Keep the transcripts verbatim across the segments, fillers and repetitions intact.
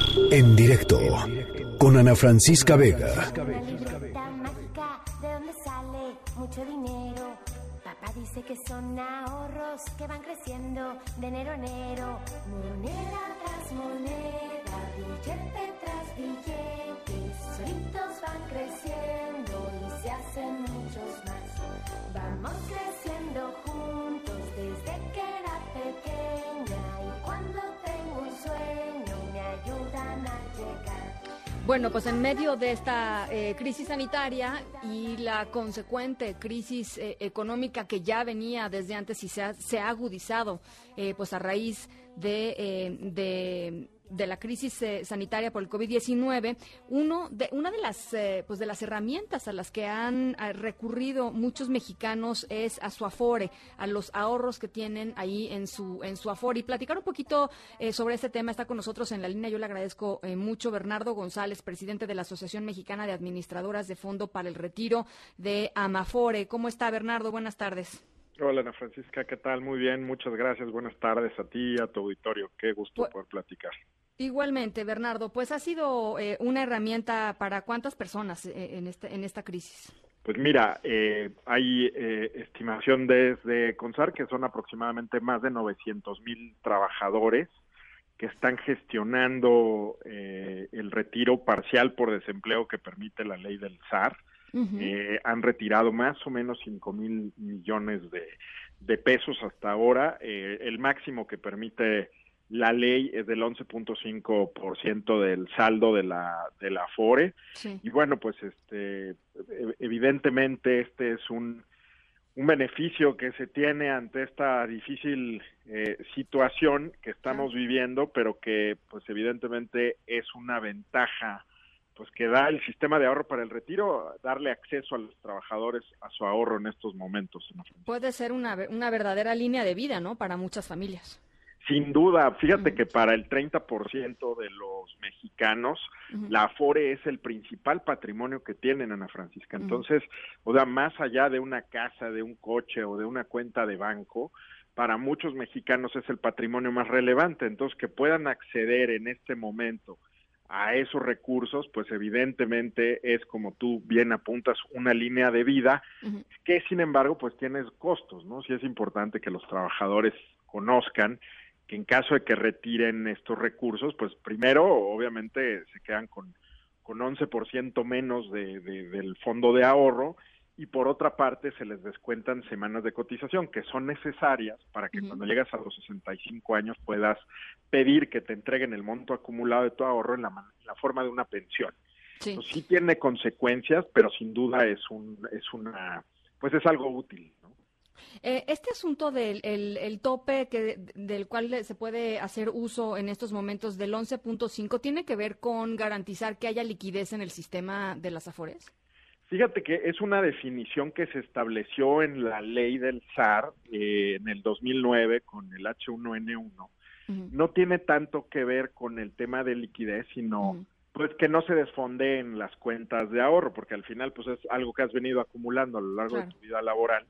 En directo con Ana Francisca Vega. Una libreta mágica, ¿de dónde sale mucho dinero? Papá dice que son ahorros que van creciendo de enero a enero. Moneda tras moneda, billete tras billete, solitos van creciendo y se hacen muchos más. Vamos creciendo juntos desde que era pequeña y cuando tengo un sueño me ayudan a llegar. Bueno, pues en medio de esta eh, crisis sanitaria y la consecuente crisis eh, económica que ya venía desde antes y se ha, se ha agudizado eh, pues a raíz de, eh, de, de la crisis eh, sanitaria por el COVID diecinueve, uno de, una de las, eh, pues de las herramientas a las que han eh, recurrido muchos mexicanos es a su Afore, a los ahorros que tienen ahí en su en su Afore. Y platicar un poquito eh, sobre este tema está con nosotros en la línea. Yo le agradezco eh, mucho Bernardo González, presidente de la Asociación Mexicana de Administradoras de Fondo para el Retiro de Amafore. ¿Cómo está, Bernardo? Buenas tardes. Hola, Ana Francisca, ¿qué tal? Muy bien, muchas gracias. Buenas tardes a ti y a tu auditorio. Qué gusto pues, poder platicar. Igualmente, Bernardo, pues ha sido eh, una herramienta para ¿cuántas personas eh, en, este, en esta crisis? Pues mira, eh, hay eh, estimación desde CONSAR que son aproximadamente más de novecientos mil trabajadores que están gestionando eh, el retiro parcial por desempleo que permite la ley del S A R. Uh-huh. Eh, han retirado más o menos cinco mil millones de, de pesos hasta ahora. Eh, el máximo que permite la ley es del once punto cinco por ciento del saldo de la de la Afore. Sí. Y bueno, pues este evidentemente este es un un beneficio que se tiene ante esta difícil eh, situación que estamos sí. viviendo, pero que pues evidentemente es una ventaja pues que da el sistema de ahorro para el retiro, darle acceso a los trabajadores a su ahorro en estos momentos. Puede ser una, una verdadera línea de vida, ¿no?, para muchas familias. Sin duda, fíjate uh-huh. que para el treinta por ciento de los mexicanos, uh-huh. la Afore es el principal patrimonio que tienen, Ana Francisca. Entonces, uh-huh. o sea, más allá de una casa, de un coche o de una cuenta de banco, para muchos mexicanos es el patrimonio más relevante. Entonces, que puedan acceder en este momento a esos recursos, pues evidentemente es, como tú bien apuntas, una línea de vida uh-huh. que sin embargo pues tiene costos, ¿no? Sí es importante que los trabajadores conozcan que en caso de que retiren estos recursos, pues primero obviamente se quedan con, con once por ciento menos de, de, del fondo de ahorro, y por otra parte se les descuentan semanas de cotización que son necesarias para que uh-huh. cuando llegas a los sesenta y cinco años puedas pedir que te entreguen el monto acumulado de tu ahorro en la, en la forma de una pensión. Sí. Entonces, sí tiene consecuencias, pero sin duda es un es una pues es algo útil, ¿no? Eh, este asunto del el, el tope que del cual se puede hacer uso en estos momentos del once punto cinco, ¿tiene que ver con garantizar que haya liquidez en el sistema de las Afores? Fíjate que es una definición que se estableció en la ley del S A R eh, en el dos mil nueve con el H uno N uno. Uh-huh. No tiene tanto que ver con el tema de liquidez, sino uh-huh. pues que no se desfondeen las cuentas de ahorro, porque al final pues es algo que has venido acumulando a lo largo claro. de tu vida laboral.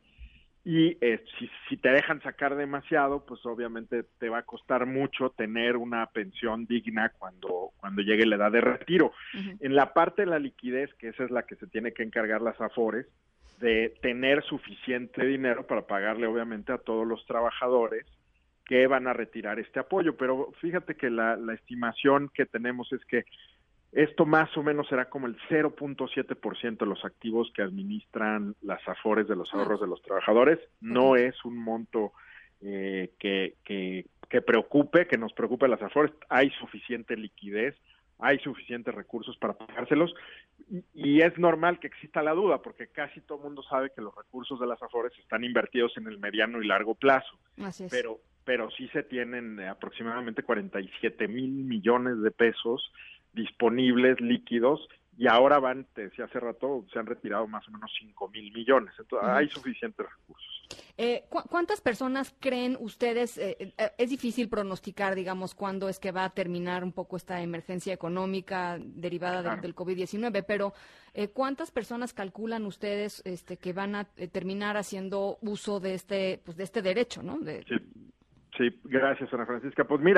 Y eh, si, si te dejan sacar demasiado, pues obviamente te va a costar mucho tener una pensión digna cuando cuando llegue la edad de retiro. Uh-huh. En la parte de la liquidez, que esa es la que se tiene que encargar las Afores, de tener suficiente dinero para pagarle obviamente a todos los trabajadores que van a retirar este apoyo. Pero fíjate que la, la estimación que tenemos es que esto más o menos será como el cero punto siete por ciento de los activos que administran las Afores de los ahorros de los trabajadores. No es un monto eh, que, que, que preocupe, que nos preocupe a las Afores. Hay suficiente liquidez, hay suficientes recursos para pagárselos, y, y es normal que exista la duda, porque casi todo el mundo sabe que los recursos de las Afores están invertidos en el mediano y largo plazo. Así es. Pero, pero sí se tienen aproximadamente cuarenta y siete mil millones de pesos disponibles, líquidos, y ahora van, te decía hace rato, se han retirado más o menos cinco mil millones, entonces uh-huh. hay suficientes recursos. Eh, ¿cu- ¿Cuántas personas creen ustedes, eh, eh, es difícil pronosticar, digamos, cuándo es que va a terminar un poco esta emergencia económica derivada claro. de, del COVID diecinueve, pero eh, ¿cuántas personas calculan ustedes este, que van a eh, terminar haciendo uso de este, pues, de este derecho, ¿no? De... Sí. Sí, gracias, Ana Francisca. Pues mira,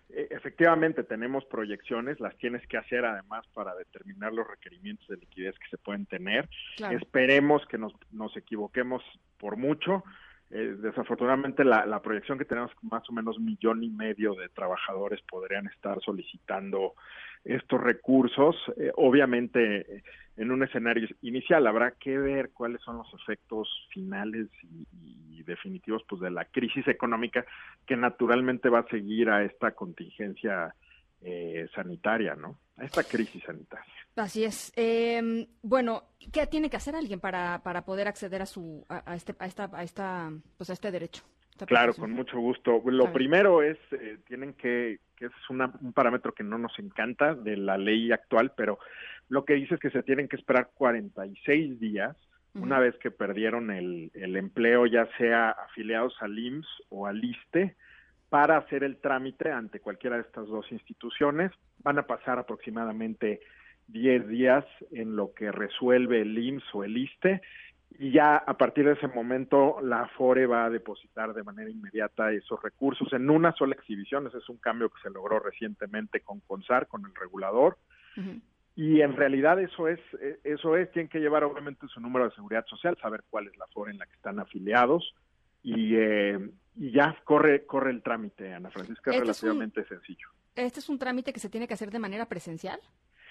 efectivamente tenemos proyecciones, las tienes que hacer además para determinar los requerimientos de liquidez que se pueden tener. Claro. Esperemos que nos, nos equivoquemos por mucho. Eh, desafortunadamente la, la proyección que tenemos, más o menos millón y medio de trabajadores podrían estar solicitando estos recursos. Eh, obviamente eh, en un escenario inicial habrá que ver cuáles son los efectos finales y, y definitivos pues de la crisis económica que naturalmente va a seguir a esta contingencia eh, sanitaria, ¿no? A esta crisis sanitaria. Así es. Eh, bueno, ¿qué tiene que hacer alguien para, para poder acceder a su a, a este a esta a esta pues a este derecho? Claro, con mucho gusto. Lo primero es eh, tienen que que es una, un parámetro que no nos encanta de la ley actual, pero lo que dice es que se tienen que esperar cuarenta y seis días uh-huh. una vez que perdieron el el empleo, ya sea afiliados al I M S S o al ISSSTE, para hacer el trámite ante cualquiera de estas dos instituciones. Van a pasar aproximadamente diez días en lo que resuelve el I M S S o el ISSSTE, y ya a partir de ese momento la Afore va a depositar de manera inmediata esos recursos en una sola exhibición. Ese es un cambio que se logró recientemente con CONSAR, con el regulador, uh-huh. y en realidad eso es, eso es, tienen que llevar obviamente su número de seguridad social, saber cuál es la Afore en la que están afiliados, y, eh, y ya corre, corre el trámite, Ana Francisca, es este relativamente es un, sencillo. ¿Este es un trámite que se tiene que hacer de manera presencial?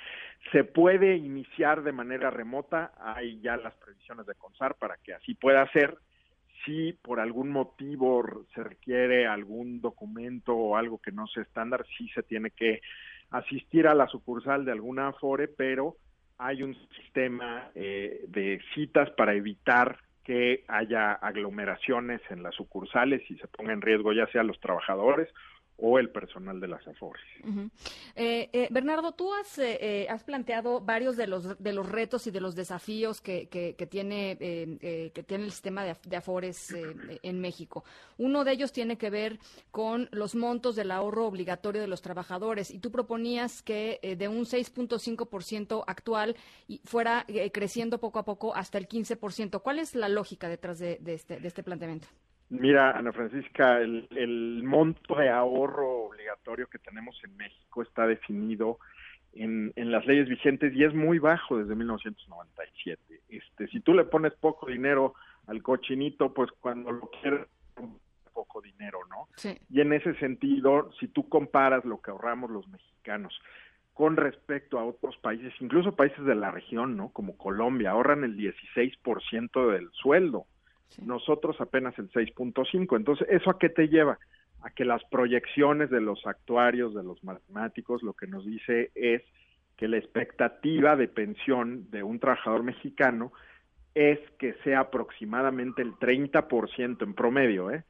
Se puede iniciar de manera remota, hay ya las previsiones de CONSAR para que así pueda ser. Si por algún motivo se requiere algún documento o algo que no sea estándar, sí se tiene que asistir a la sucursal de alguna Afore, pero hay un sistema eh, de citas para evitar que haya aglomeraciones en las sucursales y se ponga en riesgo ya sea los trabajadores o el personal de las Afores. Uh-huh. eh, eh, Bernardo, tú has eh, eh, has planteado varios de los de los retos y de los desafíos que, que, que tiene eh, eh, que tiene el sistema de, de Afores eh, en México. Uno de ellos tiene que ver con los montos del ahorro obligatorio de los trabajadores, y tú proponías que eh, de un seis punto cinco por ciento actual y fuera eh, creciendo poco a poco hasta el quince por ciento. ¿Cuál es la lógica detrás de, de este de este planteamiento? Mira, Ana Francisca, el, el monto de ahorro obligatorio que tenemos en México está definido en, en las leyes vigentes y es muy bajo desde mil novecientos noventa y siete. Este, si tú le pones poco dinero al cochinito, pues cuando lo quieres, poco dinero, ¿no? Sí. Y en ese sentido, si tú comparas lo que ahorramos los mexicanos con respecto a otros países, incluso países de la región, ¿no? Como Colombia, ahorran el dieciséis por ciento del sueldo. Sí. Nosotros apenas el seis punto cinco. Entonces, ¿eso a qué te lleva? A que las proyecciones de los actuarios, de los matemáticos, lo que nos dice es que la expectativa de pensión de un trabajador mexicano es que sea aproximadamente el treinta por ciento en promedio, ¿eh?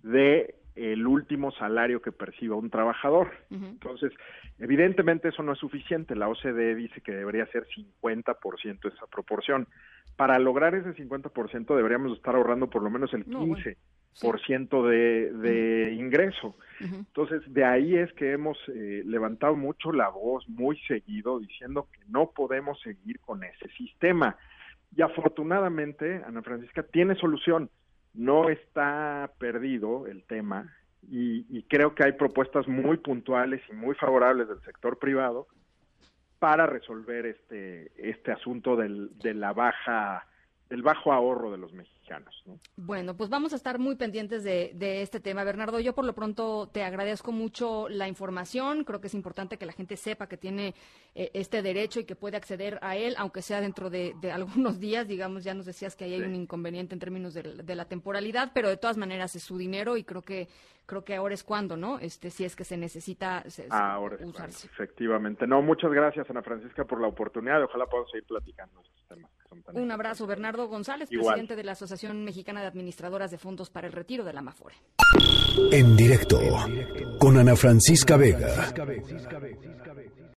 de el último salario que perciba un trabajador. Uh-huh. Entonces, evidentemente eso no es suficiente. La O C D E dice que debería ser cincuenta por ciento esa proporción. Para lograr ese cincuenta por ciento deberíamos estar ahorrando por lo menos el quince por ciento de, de ingreso. Uh-huh. Entonces, de ahí es que hemos eh, levantado mucho la voz muy seguido diciendo que no podemos seguir con ese sistema. Y afortunadamente, Ana Francisca, tiene solución. No está perdido el tema y, y creo que hay propuestas muy puntuales y muy favorables del sector privado para resolver este este asunto del de la baja del bajo ahorro de los mexicanos, ¿no? Bueno, pues vamos a estar muy pendientes de, de este tema, Bernardo. Yo por lo pronto te agradezco mucho la información. Creo que es importante que la gente sepa que tiene eh, este derecho y que puede acceder a él, aunque sea dentro de, de algunos días. Digamos, ya nos decías que ahí hay sí. un inconveniente en términos de, de la temporalidad, pero de todas maneras es su dinero y creo que creo que ahora es cuando, ¿no? Este, si es que se necesita se, ah, ahora es usarse. Cuando, efectivamente. No, muchas gracias, Ana Francisca, por la oportunidad. Ojalá podamos seguir platicando estos temas. Un abrazo, Bernardo González, Igual. presidente de la Asociación Mexicana de Administradoras de Fondos para el Retiro de la Amafore. En directo, con Ana Francisca Vega.